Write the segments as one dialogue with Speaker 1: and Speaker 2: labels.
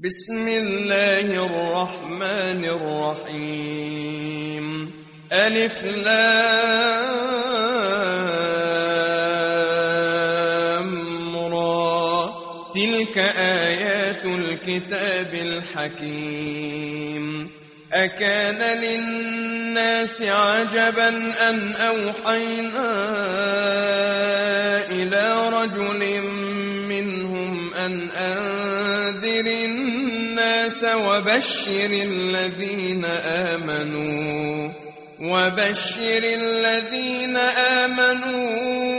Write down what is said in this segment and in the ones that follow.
Speaker 1: بسم الله الرحمن الرحيم. ألف لام را، تلك آيات الكتاب الحكيم. أكان للناس عجبا أن أوحينا إلى رجل منهم أن أنذر الناس وبشر الذين آمنوا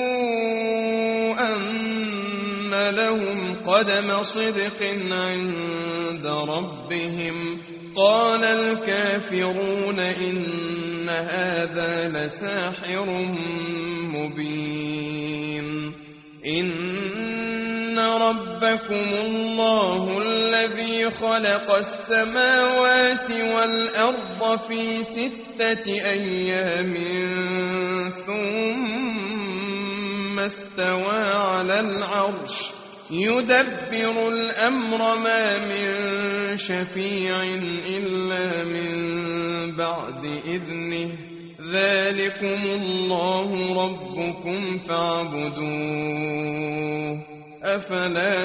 Speaker 1: أن لهم قدم صدق عند ربهم. قال الكافرون إن هذا لساحر مبين. إن ربكم الله الذي خلق السماوات والأرض في 6 أيام ثم استوى على العرش يدبر الأمر ما من شفيع إلا من بعد إذنه. ذلكم الله ربكم فاعبدوه أفلا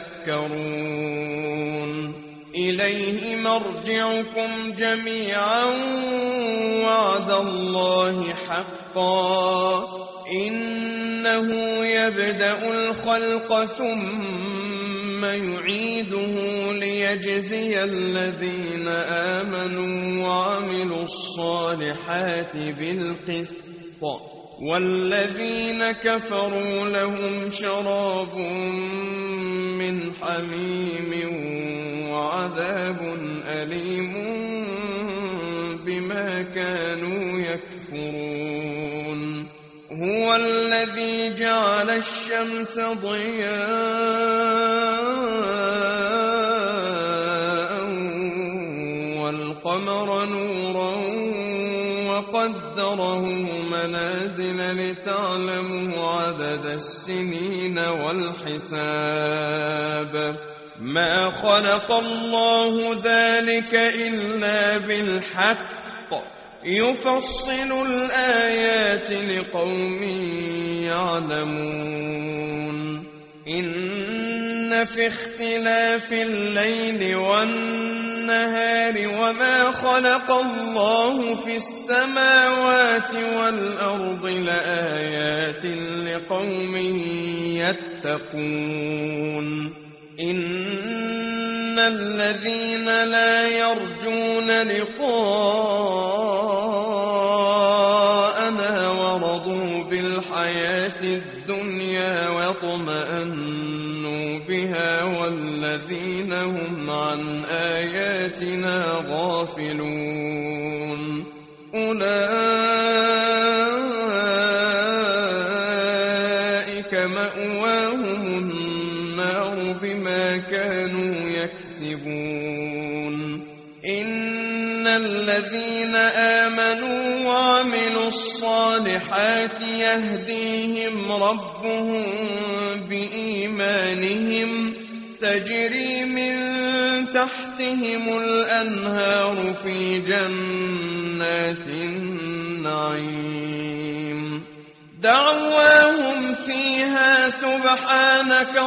Speaker 1: تذكرون. إليه مرجعكم جميعا وعد الله حقا. إنه يبدأ الخلق ثم يعيده ليجزي الذين آمنوا وعملوا الصالحات بالقسط، والذين كفروا لهم شراب من حميم وعذاب أليم بما كانوا يكفرون. هو الذي جعل الشمس ضياء والقمر نورا وقدره منازل لتعلموا عدد السنين والحساب. ما خلق الله ذلك إلا بالحق يفصل الآيات لقوم يعلمون. إن في اختلاف الليل والنهار وما خلق الله في السماوات والأرض لآيات لقوم يتقون. إن الذين لا يرجون لقاءنا ورضوا بالحياة الدنيا واطمأنوا بها والذين هم عن آياتنا غافلون أولئك مأواهم النار بما كانوا يكسبون. إن الذين آمنوا وعملوا الصالحات يهديهم ربهم بإيمانهم تجري من تحتهم الأنهار في جنات النعيم. دعواهم فيها سبحانك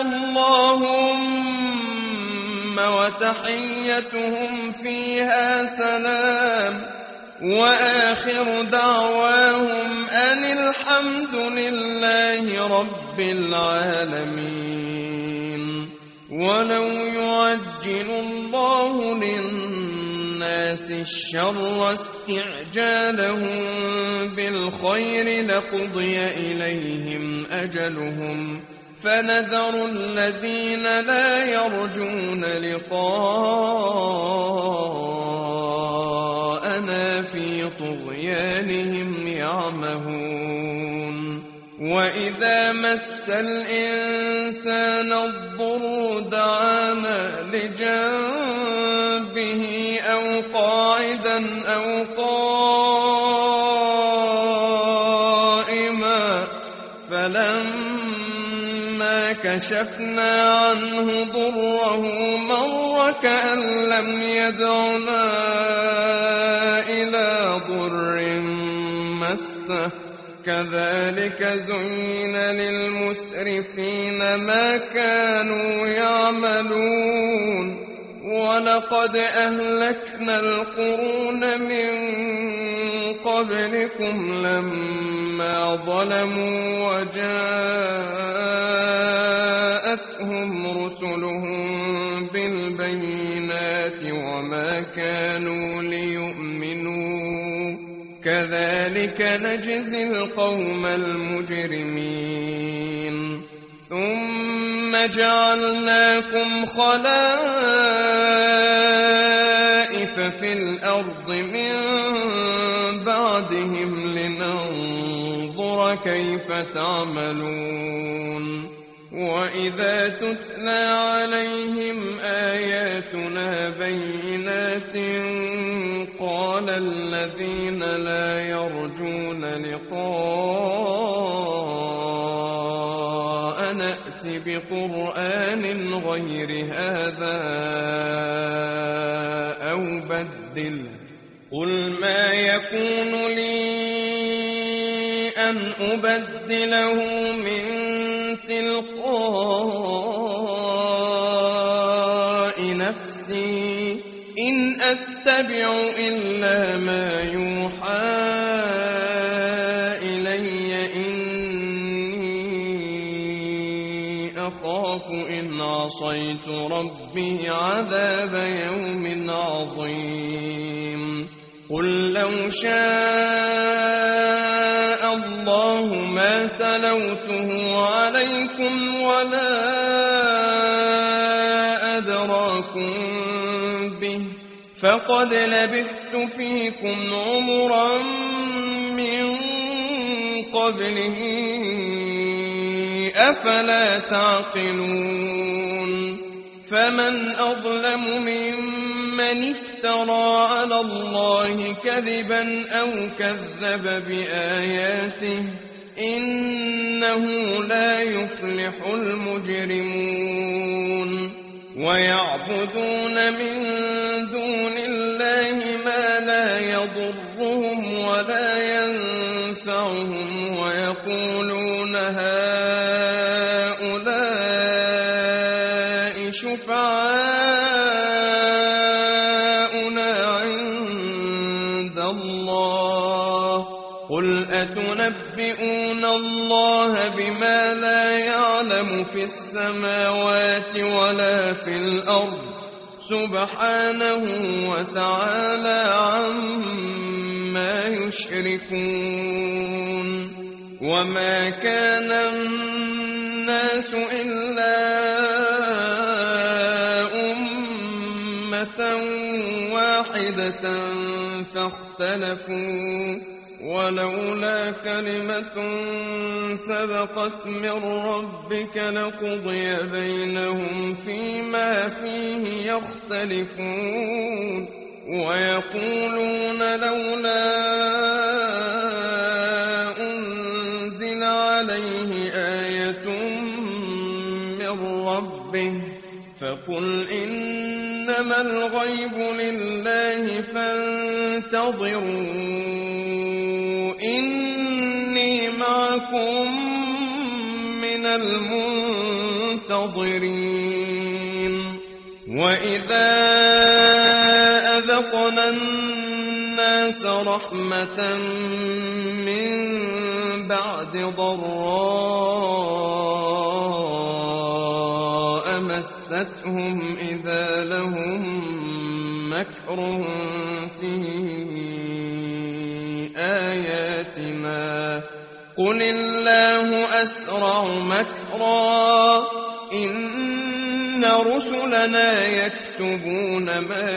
Speaker 1: اللهم وتحيتهم فيها سلام. وآخر دعواهم أن الحمد لله رب العالمين. ولو يعجل الله للناس الشر استعجالهم بالخير لقضي إليهم أجلهم فنذر الذين لا يرجون لقاءنا في طغيانهم يعمهون. وإذا مس الإنسان الضر دعانا لجنبه أو قاعدا أو قائما فلما كشفنا عنه ضره مر وكأن لم يدعنا إلى ضر مسه كذلك زين للمسرفين ما كانوا يعملون ولقد أهلكنا القرون من قبلكم لما ظلموا وجاءتهم رسلهم بالبينات وما كانوا ليؤمنوا كذلك نجزي القوم المجرمين ثم جعلناكم خلائف في الأرض من بعدهم لننظر كيف تعملون وإذا تتلى عليهم آياتنا بينات قال الذين لا يرجون لقاء نأت بقرآن غير هذا أو بدل قل ما يكون لي أن أبدله من تلقاء نفسي إن أتبع إلا ما يوحى إلي إني أخاف إن عصيت ربي عذاب يوم عظيم قل لو شاء الله ما تلوته عليكم ولا أدراكم به فقد لبثت فيكم عمرا من قبله أفلا تعقلون فمن أظلم ممن افترى على الله كذبا أو كذب بآياته إنه لا يفلح المجرمون ويعبدون من دون الله ما لا يضرهم ولا ينفعهم ويقولون هؤلاء شفعاؤنا عند الله قل أتنبئون الله بما لا يعلم في السماوات ولا في الأرض سبحانه وتعالى عما يشركون وما كان الناس إلا أمة واحدة فاختلفوا ولولا كلمة سبقت من ربك لقضي بينهم فيما فيه يختلفون ويقولون لولا أنزل عليه آية من ربه فقل إنما الغيب لله فانتظروا إني معكم من المنتظرين وإذا أذقنا الناس رحمة من بعد ضراء مستهم إذا لهم مكر في آياتنا قل الله أسرع مكرا إن رسلنا يكتبون ما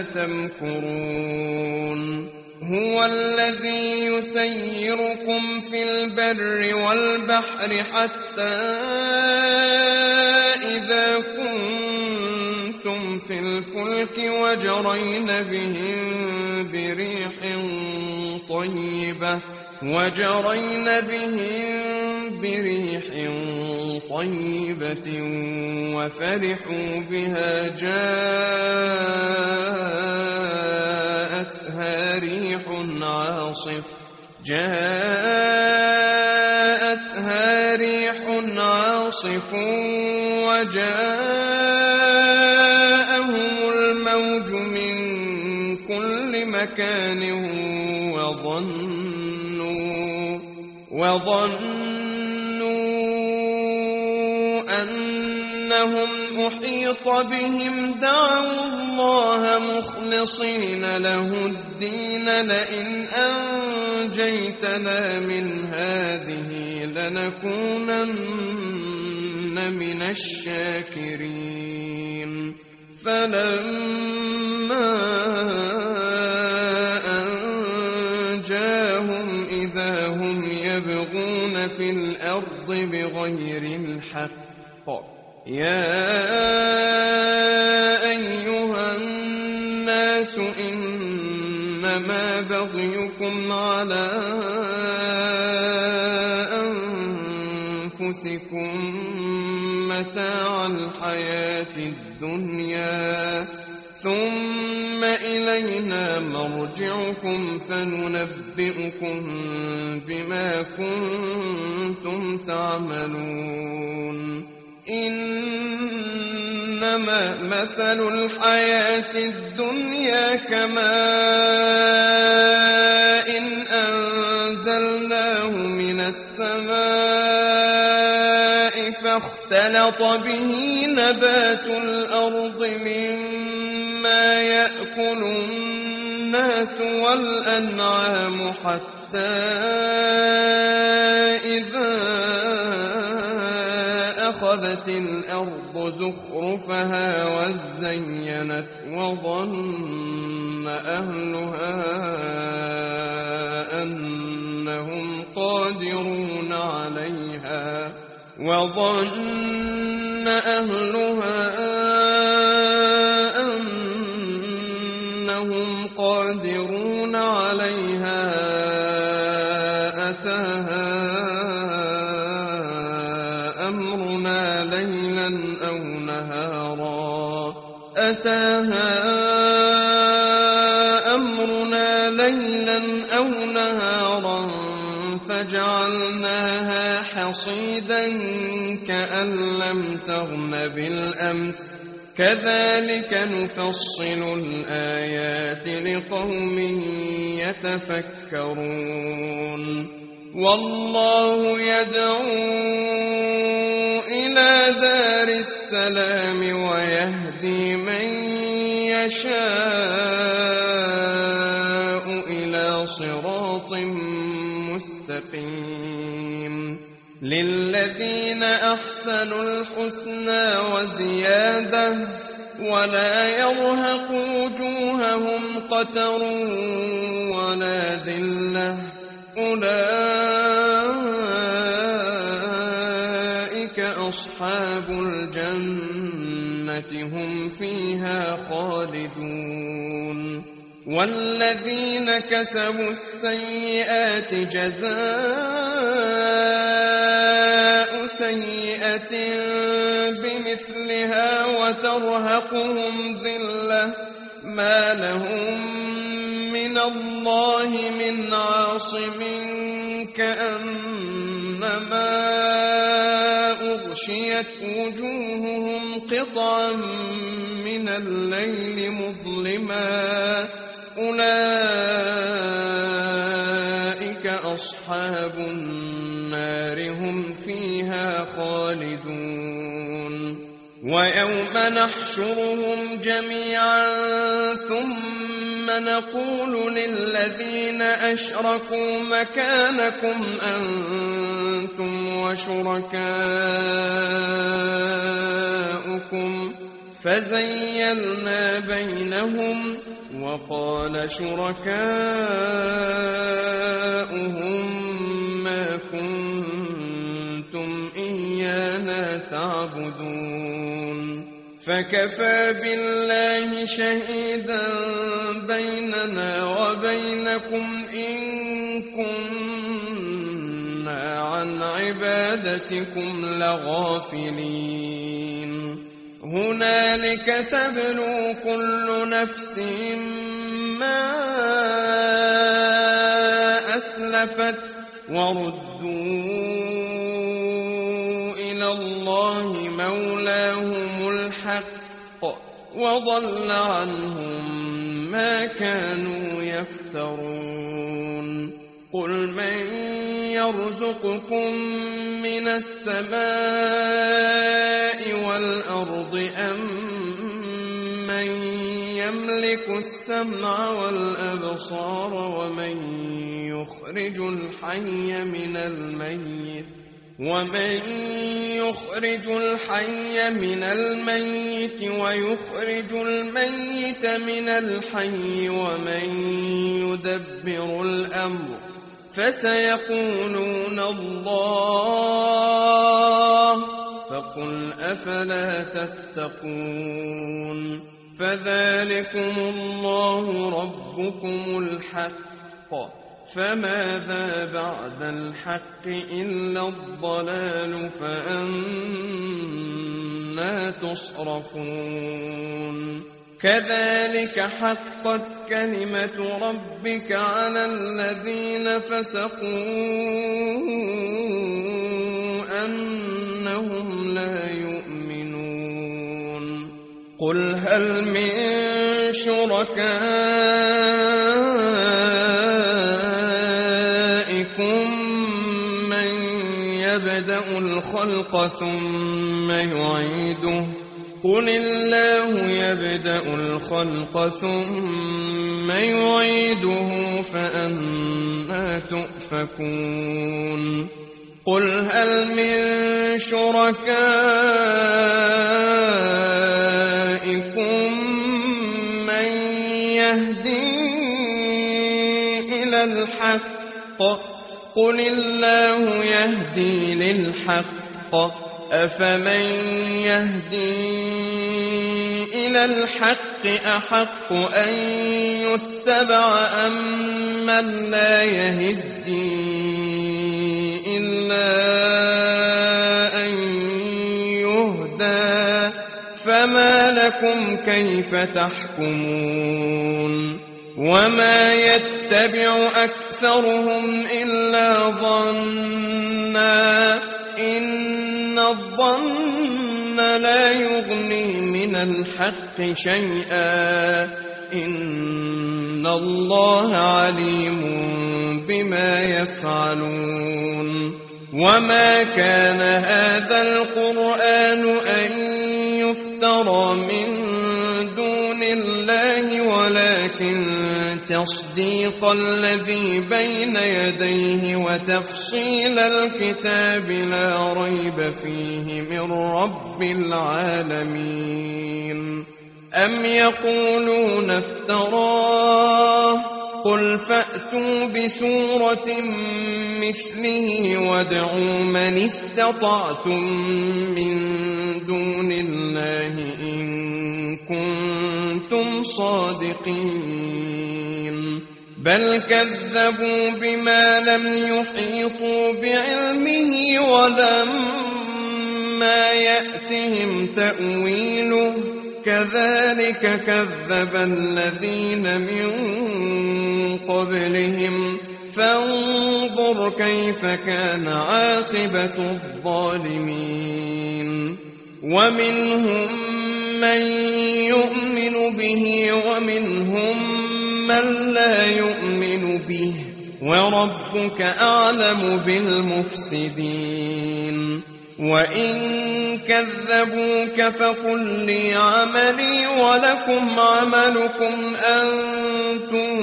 Speaker 1: تمكرون هو الذي يسيركم في البر والبحر حتى إذا كنتم في الفلك وجرين بهم بريح طيبة وفرحوا بها جاءتها عاصف جاءتها ريح عاصف وجاءهم الموج من كل مكان وظنوا أنهم أحيط بهم دعوا الله مخلصين له الدين لئن أنجيتنا من هذه لنكونن من الشاكرين فلما أنجاهم إذا هم يبغون في الأرض بغير الحق يا أيها الناس إنما بغيكم على أنفسكم متاع الحياة الدنيا ثم إلينا مرجعكم فننبئكم بما كنتم تعملون إنما مثل الحياة الدنيا كماء أنزلناه من السماء فاختلط به نبات الأرض مما يأكل الناس والأنعام حتى إذا أخذت الأرض زخرفها وزينت وظن أهلها أنهم قادرون عليها أتاها أمرنا ليلا أو نهارا فجعلناها حصيدا كأن لم تغن بالأمس كذلك نفصل الآيات لقوم يتفكرون والله يدعو إلى دار السلام ويهدي من يشاء إلى صراط مستقيم للذين أحسنوا الحسنى وزيادة ولا يرهق وجوههم قتر ولا ذلة أولئك أصحاب الجنة هم فيها خالدون والذين كسبوا السيئات جزاء سيئة بمثلها وترهقهم ذلة ما لهم من الله من عاصم كأنما أغشيت وجوههم قطعا من الليل مظلما أولئك أصحاب النار هم فيها خالدون ويوم نحشرهم جميعا ثم نقول للذين أشركوا مكانكم أنتم وشركاؤكم فزيلنا بينهم وقال شركاؤهم ما كنتم إيانا تعبدون فكفى بالله شهيدا بيننا وبينكم إن كنا عن عبادتكم لغافلين هنالك تبلو كل نفس ما أزلفت وردوا إلى الله مولاهم الحق وضل عنهم ما كانوا يفترون قل من يرزقكم من السماء والأرض أم من يملك السمع والأبصار ومن يخرج الحي من الميت ويخرج الميت من الحي ومن يدبر الأمر فسيقولون الله فقل أفلا تتقون فذلكم الله ربكم الحق فماذا بعد الحق إلا الضلال فأنى تصرفون كذلك حقت كلمة ربك على الذين فسقوا أنهم لا يؤمنون قل هل من شركائكم من يبدأ الخلق ثم يعيده قل الله يبدأ الخلق ثم يعيده فأنى تؤفكون قل هل من شركائكم من يهدي إلى الحق قل الله يهدي للحق أفمن يهدي إلى الحق أحق أن يتبع أم من لا يهدي إلا أن يهدى فما لكم كيف تحكمون وما يتبع أكثرهم إلا ظنا إن الظن لا يغني من الحق شيئا إن الله عليم بما يفعلون وما كان هذا القرآن أن يفترى من دون الله ولكن تصديق الذي بين يديه وتفصيل الكتاب لا ريب فيه من رب العالمين أم يقولون افتراه قل فأتوا بسورة مثله وادعوا من استطعتم من دون الله إن كنتم صادقين بل كذبوا بما لم يحيطوا بعلمه ولما يأتهم تأويله كذلك كذب الذين من قبلهم فانظر كيف كان عاقبة الظالمين ومنهم من يؤمن به ومنهم من لا يؤمن به وربك أعلم بالمفسدين وإن كذبوك فقل لي عملي ولكم عملكم أنتم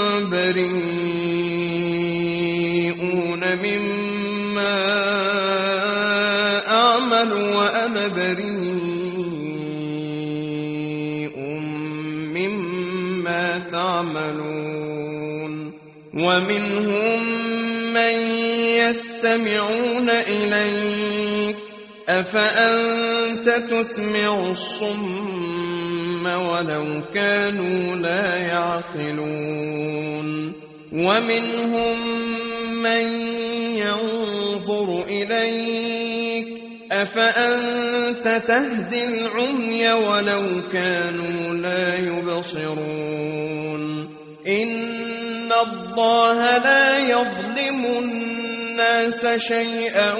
Speaker 1: بريئون مما أعمل وأنا بريء مما تعملون ومنهم من يستمعون إليك أفأنت تسمع الصم ولو كانوا لا يعقلون ومنهم من ينظر إليك أفأنت تهدي العمي ولو كانوا لا يبصرون إن الله لا يظلم الناس شيئا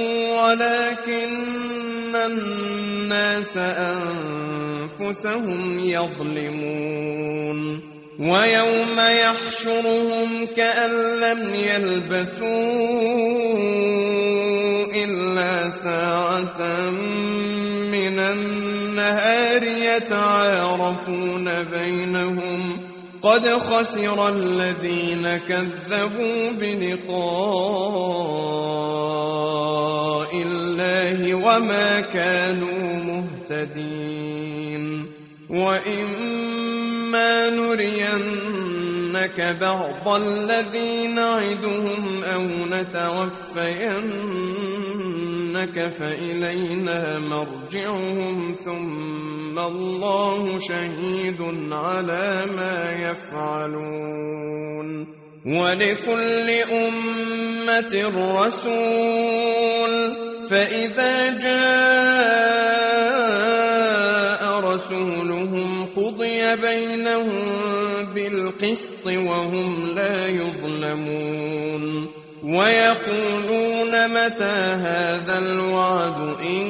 Speaker 1: ولكن الناس أنفسهم يظلمون ويوم يحشرهم كأن لم يلبثوا إلا ساعة من النهار يتعارفون بينهم قد خسر الذين كذبوا بلقاء الله وما كانوا مهتدين وإما نرينك بعض الذي نعدهم أو نتوفينك فإلينا مرجعهم ثم الله شهيد على ما يفعلون ولكل أمة رسول فإذا جاء رسولهم قضي بينهم بالقسط وهم لا يظلمون ويقولون متى هذا الوعد إن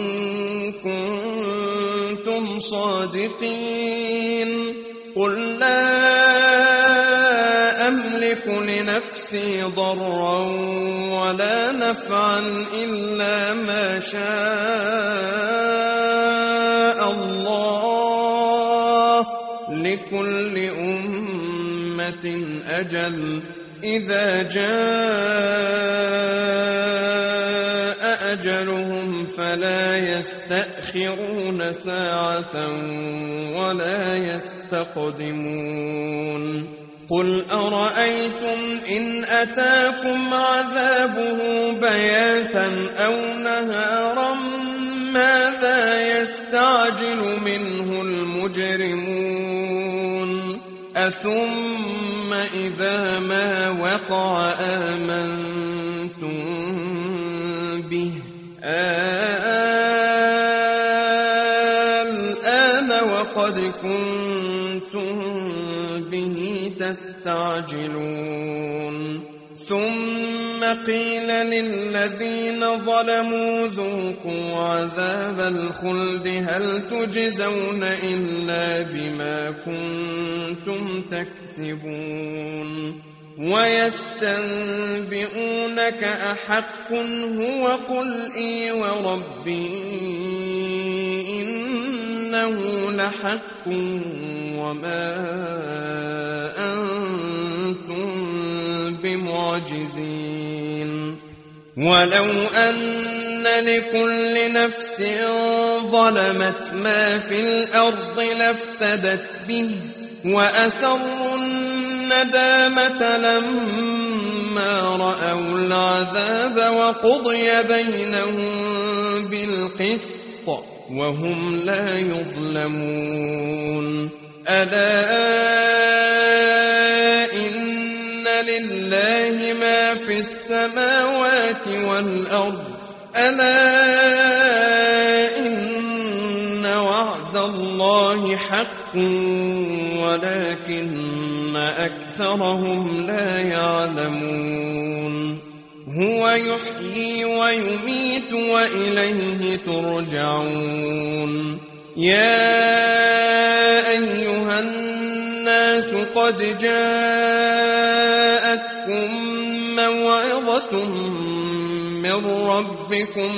Speaker 1: كنتم صادقين قل لا أملك لنفسي ضرا ولا نفعا إلا ما شاء الله لكل أمة أجل إذا جاء أجلهم فلا يستأخرون ساعة ولا يستقدمون قل أرأيتم إن أتاكم عذابه بياتا أو نهارا ماذا يستعجل منه المجرمون أثم إذا ما وقع آمنتم به الآن وقد كنتم به تستعجلون ثم قيل للذين ظلموا ذوقوا عذاب الخلد هل تجزون إلا بما كنتم تكسبون ويستنبئونك أحق هو قل إي وربي إنه لحق وما أنتم بمعجزين ولو أن لكل نفس ظلمت ما في الأرض لافتدت به وأسروا الندامة لما رأوا العذاب وقضي بينهم بالقسط وهم لا يظلمون ألا إن لله ما في السماوات والأرض ألا إن وعد الله حق ولكن أكثرهم لا يعلمون هو يحيي ويميت وإليه ترجعون يا أيها الناس قد جاءتكم موعظة من ربكم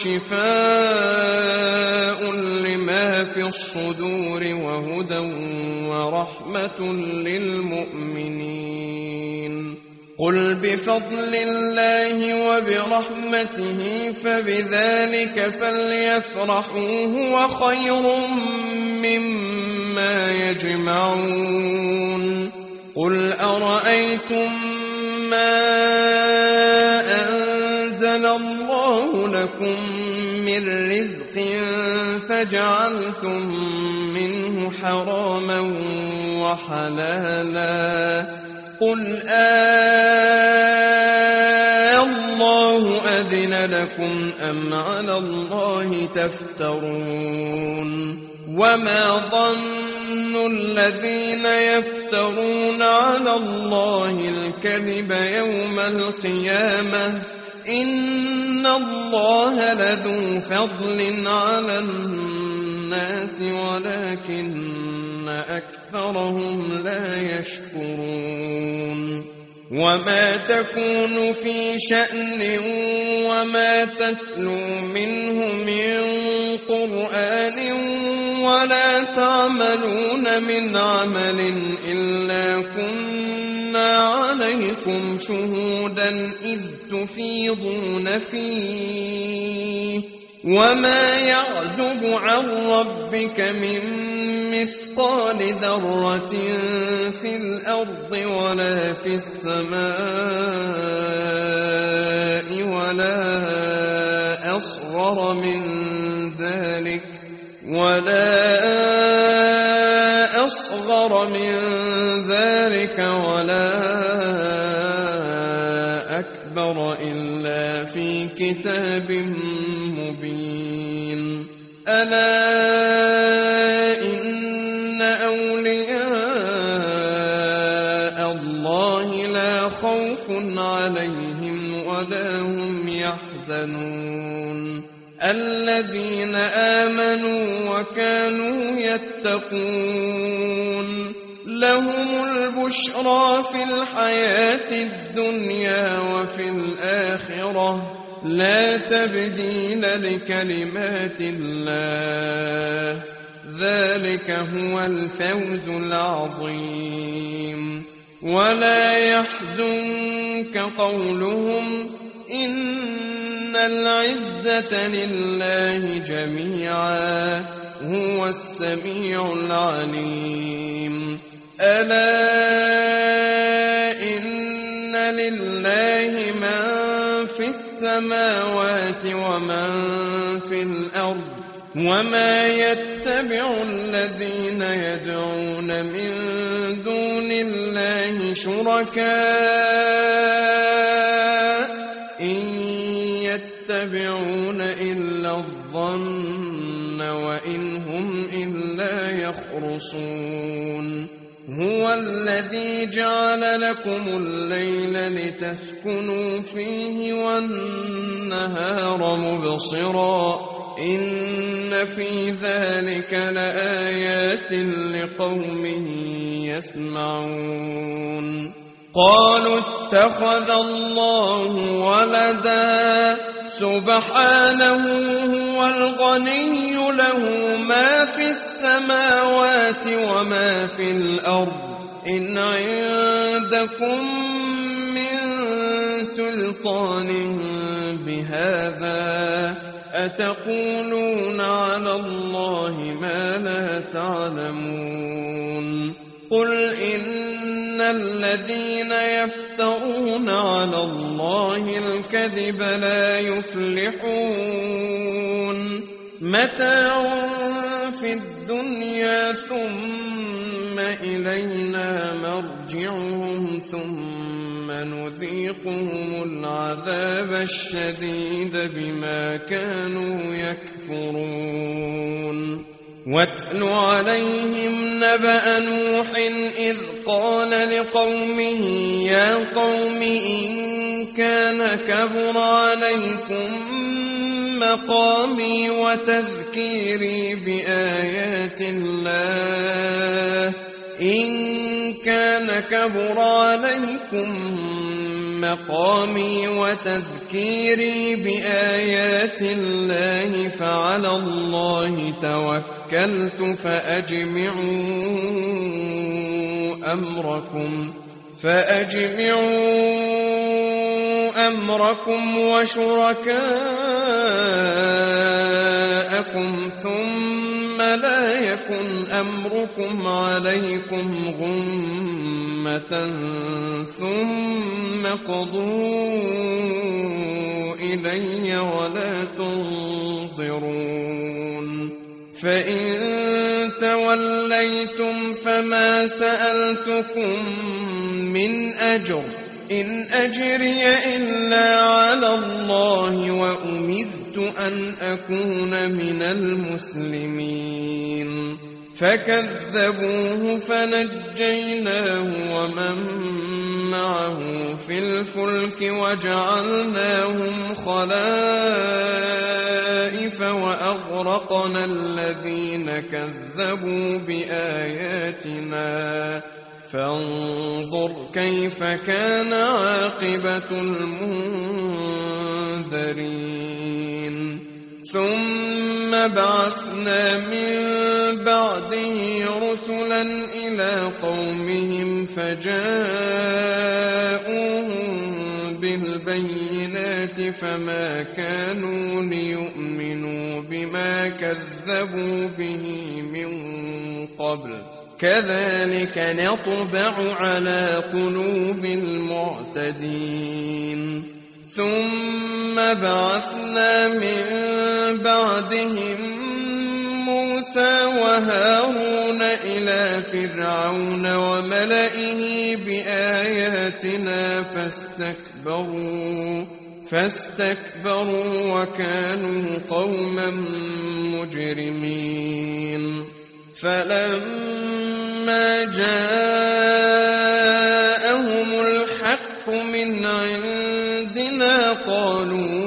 Speaker 1: وشفاء لما في الصدور وهدى ورحمة للمؤمنين قل بفضل الله وبرحمته فبذلك فليفرحوا هو خير مما يجمعون قل أرأيتم ما أنزل الله لكم من رزق فجعلتم منه حراما وحلالا قل الله أذن لكم أم على الله تفترون وما ظن الذين يفترون على الله الكذب يوم القيامة إن الله لذو فضل على الناس ولكن أكثرهم لا يشكرون وما تكون في شأن وما تتلو منه من قرآن ولا تعملون من عمل إلا كنا عليكم شهودا إذ تفيضون فيه وما يعزب عن ربك من مثقال ذرة في الأرض ولا في السماء ولا أصغر من ذلك ولا أكبر إلا في كتاب مبين ألا إن أولياء الله لا خوف عليهم ولا هم يحزنون الذين آمنوا وكانوا يتقون لهم البشرى في الحياة الدنيا وفي الآخرة لا تبديل لكلمات الله ذلك هو الفوز العظيم ولا يحزنك قولهم إن العزة لله جميعا هو السميع العليم ألا إن لله من في السماوات ومن في الأرض وما يتبع الذين يدعون من دون الله شركاء إن يتبعون إلا الظن وإن هم إلا يخرصون هو الذي جعل لكم الليل لتسكنوا فيه والنهار مبصرا إن في ذلك لآيات لقوم يسمعون قالوا اتخذ الله ولدا سبحانه هو الغني له ما في السماوات وما في الأرض إن عندكم من سلطان بهذا أتقولون على الله ما لا تعلمون قل إن الذين يفترون على الله الكذب لا يفلحون متاع في الدنيا ثم إلينا مرجعهم ثم نذيقهم العذاب الشديد بما كانوا يكفرون واتل عليهم نبأ نوح إذ قال لقومه يا قوم إن كان كبر عليكم مقامي وتذكيري بآيات الله إن كان كبر عليكم مقامي وتذكيري بآيات الله فعلى الله توكلت فأجمعوا أمركم وشركاءكم ثم لا يكن أمركم عليكم غمة ثم قضوا إلي ولا تنظرون فإن توليتم فما سألتكم من أجر إن أجري إلا على الله وأمرت أن أكون من المسلمين فكذبوه فنجيناه ومن معه في الفلك وجعلناهم خلائف وأغرقنا الذين كذبوا بآياتنا فانظر كيف كان عاقبة المنذرين ثم بعثنا من بعده رسلا إلى قومهم فجاءوهم بالبينات فما كانوا ليؤمنوا بما كذبوا به من قبل كذلك نطبع على قلوب المعتدين ثم بعثنا من بعدهم موسى وهارون إلى فرعون وملئه بآياتنا فاستكبروا وكانوا قوما مجرمين فلما جاءهم الحق من عندنا قالوا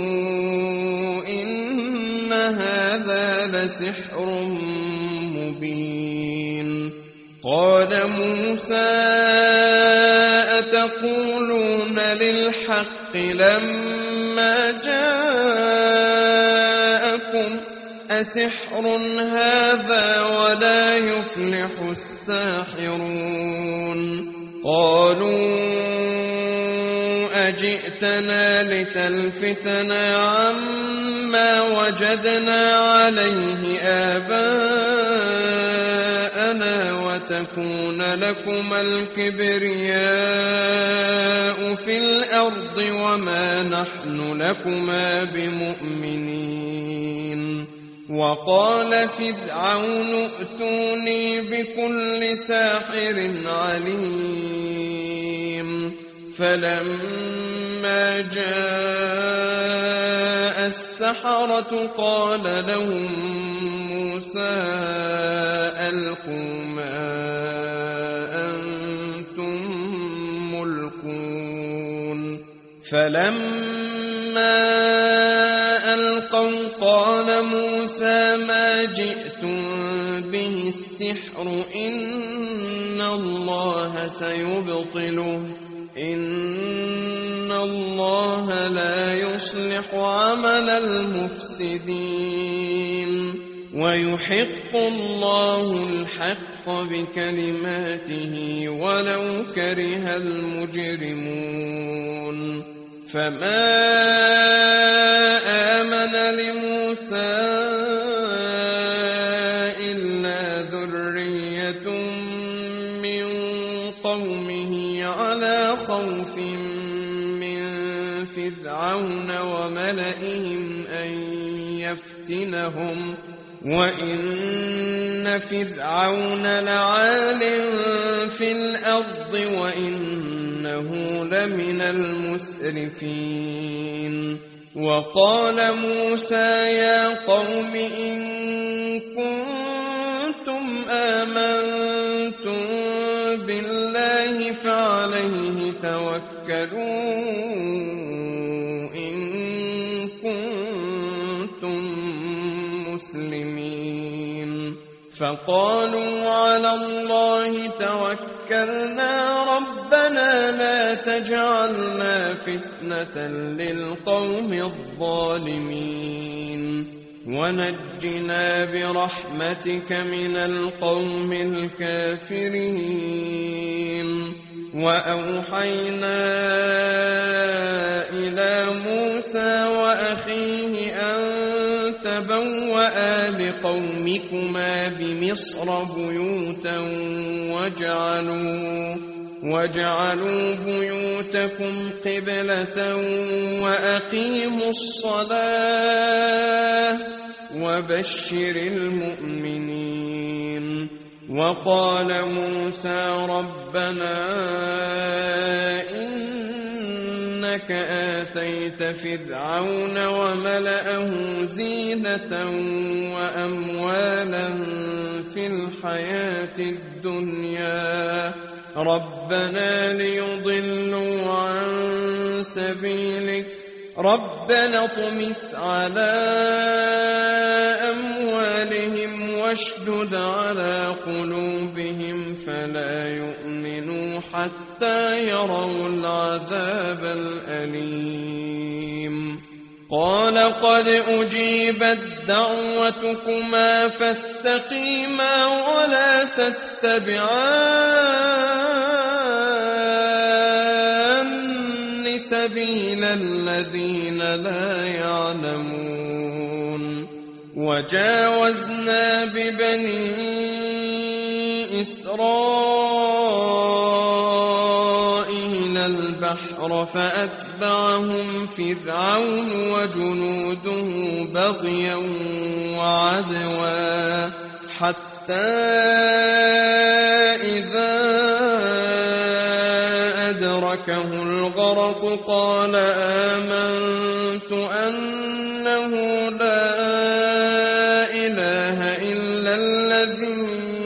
Speaker 1: إن هذا لسحر مبين قال موسى أتقولون للحق لما جاءكم أسحر هذا ولا يفلح الساحرون قالوا أجئتنا لتلفتنا عما وجدنا عليه آباءنا وتكون لكما الكبرياء في الأرض وما نحن لكما بمؤمنين وقال فرعون ائتوني بكل ساحر عليم فلما جاء السحرة قال لهم موسى ألقوا ما أنتم ملقون فلما ألقوا قال موسى ما جئتم به السحر إن الله سيبطله إن الله لا يصلح عمل المفسدين ويحق الله الحق بكلماته ولو كره المجرمون فما آمن لموسى إلا ذرية من قومه على خوف من فرعون وملئهم أن يفتنهم وإن فرعون لعال في الأرض وإنه لمن المسرفين وقال موسى يا قوم إن كنتم آمنتم بالله فعليه توكلوا إن كنتم مسلمين فقالوا على الله توكلنا ربنا لا تجعلنا فتنة للقوم الظالمين ونجنا برحمتك من القوم الكافرين وأوحينا إلى موسى وأخيه أن تبوأ لقومكما بمصر بيوتا وجعلوا بيوتكم قبلة وأقيموا الصلاة وبشر المؤمنين وقال موسى ربنا إنك آتيت فرعون وملأه زينة وأموالا في في الحياة الدنيا ربنا ليضلوا عن سبيلك ربنا اطمس على أموالهم واشدد على قلوبهم فلا يؤمنوا حتى يروا العذاب الأليم قال قد أجيبت دعوتكما فاستقيما ولا تتبعان سبيل الذين لا يعلمون وجاوزنا ببني إسرائيل البحر فأتبعهم فرعون وجنوده بغيا وعدوا حتى إذا أدركه الغرق قال آمنت أنه لا إله إلا الذي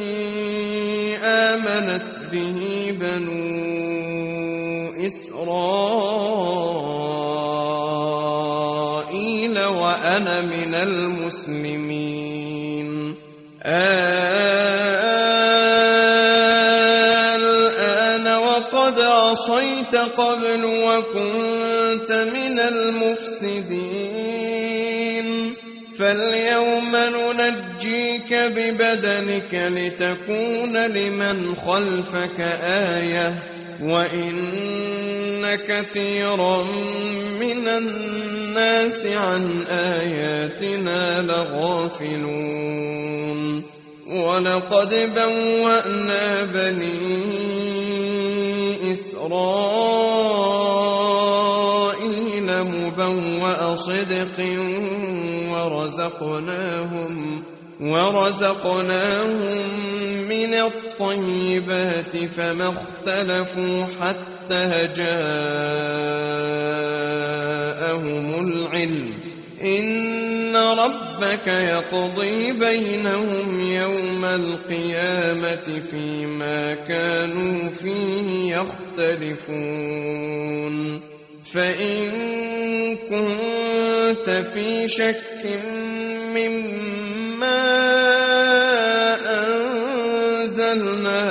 Speaker 1: آمنت به بنو إسرائيل وأنا من المسلمين الآن وقد عصيت قبل وكنت من المفسدين فاليوم ننجيك ببدنك لتكون لمن خلفك آية وإن كثيرا من الناس عن آياتنا لغافلون ولقد بوأنا بني إسرائيل مبوأ صدق ورزقناهم من الطيبات فما اختلفوا حتى جاءهم العلم إن ربك يقضي بينهم يوم القيامة فيما كانوا فيه يختلفون فإن كنت في شك مما أنزلنا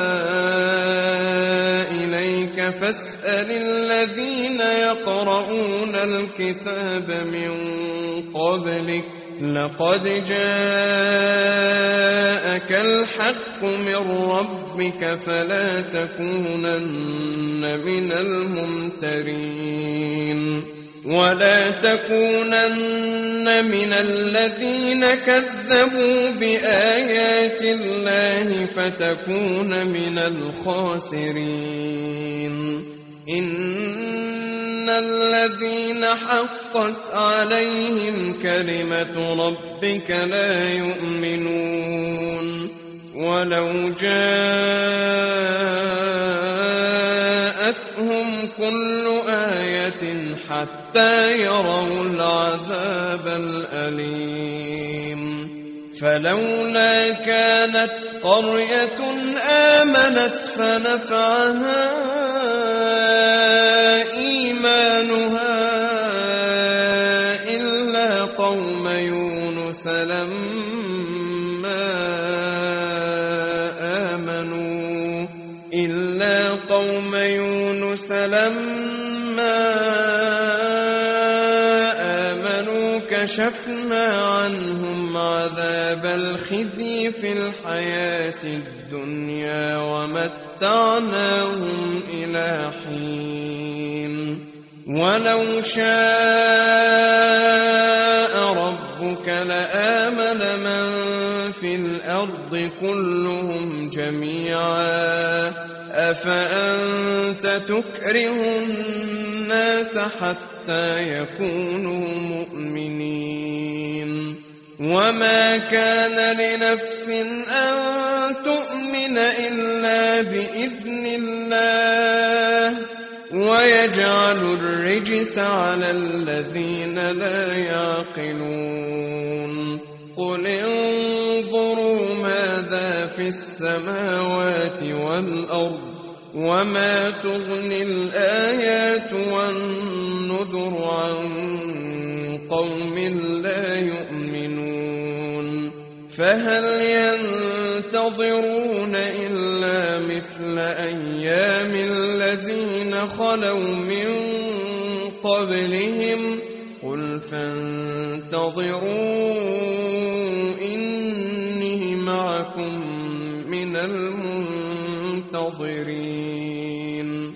Speaker 1: إليك فاسأل الذين يقرؤون الكتاب من قبلك لقد جاءك الحق من ربك فلا تكونن من الممترين ولا تكونن من الذين كذبوا بآيات الله فتكون من الخاسرين إن الذين حقت عليهم كلمة ربك لا يؤمنون ولو جاءتهم كل آية حتى يروا العذاب الأليم فلولا كانت قرية آمنت فنفعها إيمانها إلا قوم يونس لما آمنوا كشفنا عنهم عذاب الخزي في الحياة الدنيا ومتعناهم إلى حين ولو شاء ربك لآمن من في الأرض كلهم جميعا أفأنت تكره الناس حتى يكونوا مؤمنين وما كان لنفس أن تؤمن إلا بإذن الله ويجعل الرجس على الذين لا يعقلون قل انظروا ماذا في السماوات والأرض وما تغني الآيات والنذر عن قوم لا يؤمنون فهل ينتظرون إلا مثل أيام الذين خلوا من قبلهم قل فانتظروا إني معكم من المنتظرين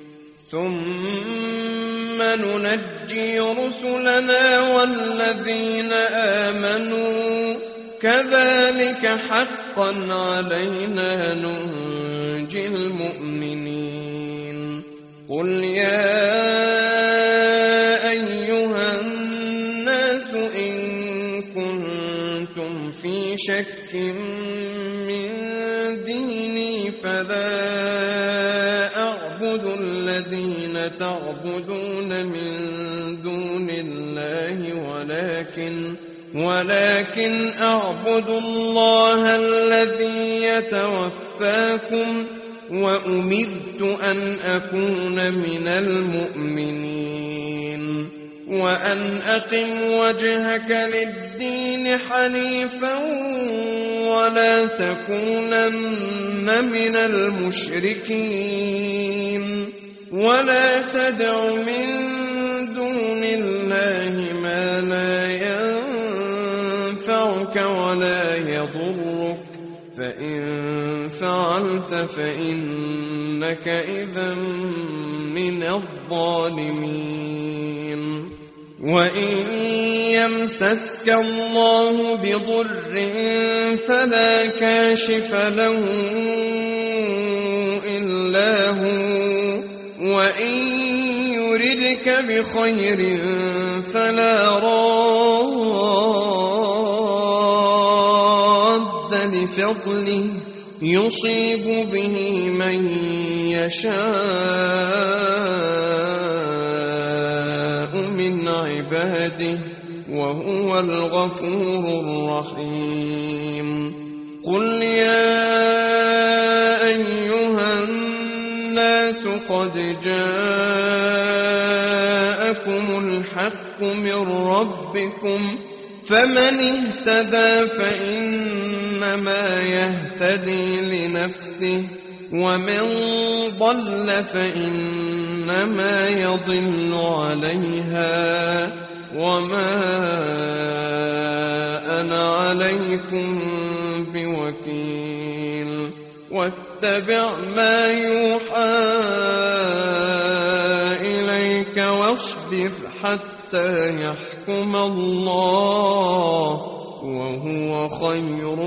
Speaker 1: ثم ننجي رسلنا والذين آمنوا كذلك حقا علينا ننجي المؤمنين قل يا أيها الناس إن كنتم في شك من ديني فلا أعبد الذين تعبدون من دون الله ولكن أعبد الله الذي يتوفاكم وأمرت أن أكون من المؤمنين وأن أقم وجهك للدين حنيفا ولا تكونن من المشركين ولا تدع من دون الله ما لا ينفعك ولا يضرك فإن فعلت فإنك إذا من الظالمين وإن يمسسك الله بضر فلا كاشف له إلا هو وإن يردك بخير فلا راد لفضله يصيب به من يشاء من عباده وهو الغفور الرحيم قل يا أيها الناس قد جاءكم الحق من ربكم فمن اهتدى فإنما يهتدي لنفسه ومن ضل فإنما يضل عليها وما أنا عليكم بوكيل واتبع ما يوحى إليك واصبر حتى يحكم الله وهو خير